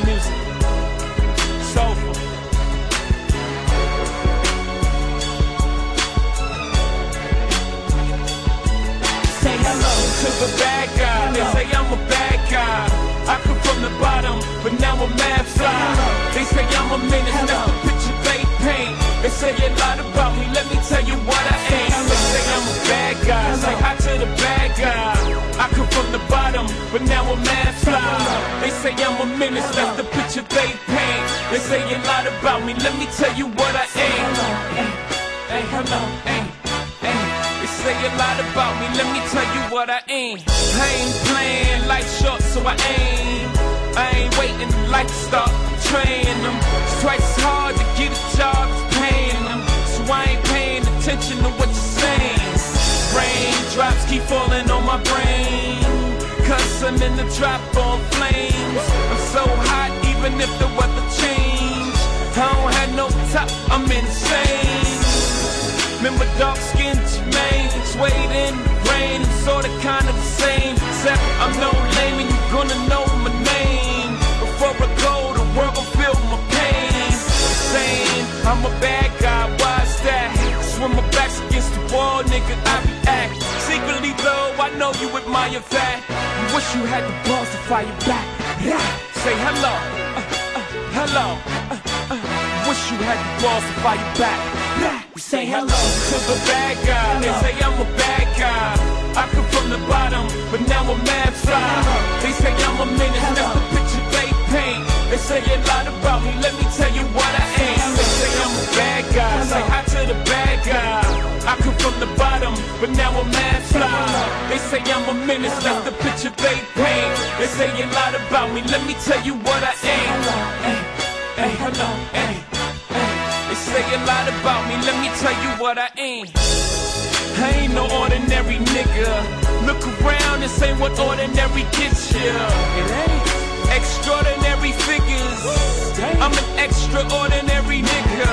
music. Soulful. Say hello To the bad guy, they say I'm a bad guy. I come from the bottom, but now I'm mad fly. They say I'm a menace, that's the picture they paint. They say a lot about me, let me tell you what I ain't. They say I'm a bad guy, say hi to the bad guy. I come from the bottom, but now I'm mad fly. They say I'm a menace, that's the picture they paint. They say a lot about me, let me tell you what I ain't. Hey, hello, hey. They say a lot about me, let me tell you what I ain't. I ain't playing, life short, so I ain't waiting, life start training them. It's twice as hard to get a job as paying them. So I ain't paying attention to what you're saying. Raindrops keep falling on my brain, cause I'm in the drop on flames. I'm so hot, even if the weather change. I don't have no top, I'm insane. Remember dark-skinned Jermaine, swayed in the rain, and sorta kinda the same. Except I'm no lame and you're gonna know my name. Before I go, the world gon' feel my pain. Saying I'm a bad guy, why's that? Cause when my back's against the wall, nigga, I react. Secretly though, I know you admire that. You wish you had the balls to fire back. Say hello, hello. Wish you had the balls to fire back. Say hello To the bad guy, they say I'm a bad guy. I come from the bottom, but now I'm mad fly. They say I'm a menace, that's the picture they paint. They say a lot about me, let me tell you what I ain't. They say I'm a bad guy, say hi to the bad guy. I come from the bottom, but now I'm mad fly. They say I'm a menace, that's the picture they paint. They say a lot about me, let me tell you what I ain't. Hey, hello, hey. They say a lot about me, let me tell you what I ain't. I ain't no ordinary nigga. Look around and say what ordinary gets you. It ain't extraordinary figures. I'm an extraordinary nigga.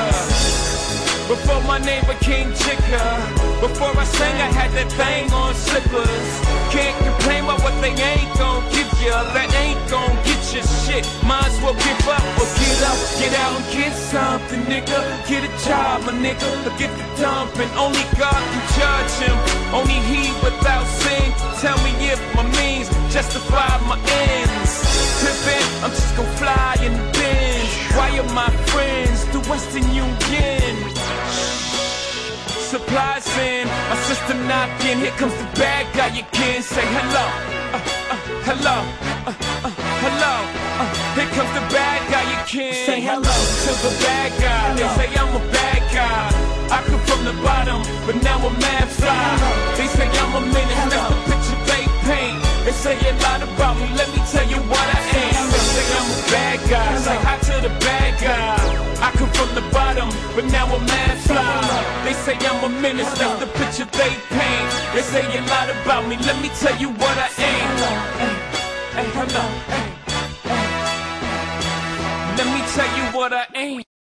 Before my name became Jigga, before I sang I had that thing on slippers. Can't complain about what they ain't gon' give ya. That ain't gon' get you shit. Might as well give up or get up, get out and get something, nigga. Get a job, my nigga, or get the dumping. Only God can judge him, only he without sin. Tell me if my means justify my ends. Tippin', I'm just gon' fly in the Benz. Why are my friends the Western Union? Supplies in, my system knocking. Here comes the bad guy again. Say hello, hello, hello. Here comes the bad guy again. Say hello To the bad guy, they say I'm a bad guy. I come from the bottom, but now I'm mad fly. They say I'm a menace, that's the picture they paint. They say a lot about me, let me tell you what I ain't. They say I'm a bad guy, say hi to the bad guy. I come from the bottom, but now I'm mad fly. They say I'm a menace, that's the picture they paint. They say a lot about me, let me tell you what I ain't. Hey, hello, hey. Let me tell you what I ain't.